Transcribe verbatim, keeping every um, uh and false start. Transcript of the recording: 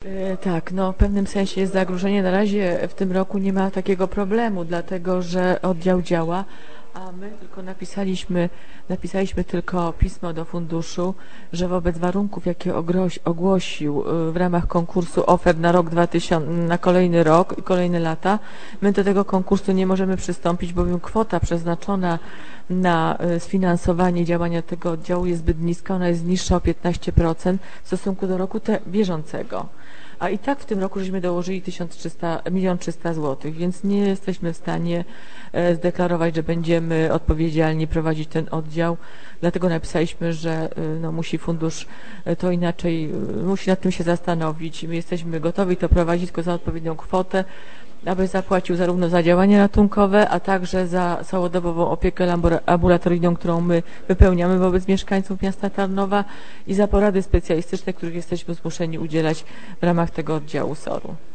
E, Tak, no w pewnym sensie jest zagrożenie. Na razie w tym roku nie ma takiego problemu, dlatego że oddział działa, a my tylko napisaliśmy, napisaliśmy tylko pismo do funduszu, że wobec warunków, jakie ogroś, ogłosił y, w ramach konkursu ofert na rok dwa tysiące, na kolejny rok i kolejne lata, my do tego konkursu nie możemy przystąpić, bowiem kwota przeznaczona na y, sfinansowanie działania tego oddziału jest zbyt niska, ona jest niższa o piętnaście procent w stosunku do roku te, bieżącego. A i tak w tym roku żeśmy dołożyli milion trzysta złotych, więc nie jesteśmy w stanie e, zdeklarować, że będziemy odpowiedzialnie prowadzić ten oddział. Dlatego napisaliśmy, że e, no, musi fundusz e, to inaczej, e, musi nad tym się zastanowić. My jesteśmy gotowi to prowadzić tylko za odpowiednią kwotę, aby zapłacił zarówno za działania ratunkowe, a także za całodobową opiekę ambulatoryjną, którą my wypełniamy wobec mieszkańców miasta Tarnowa i za porady specjalistyczne, których jesteśmy zmuszeni udzielać w ramach tego oddziału S O R-u.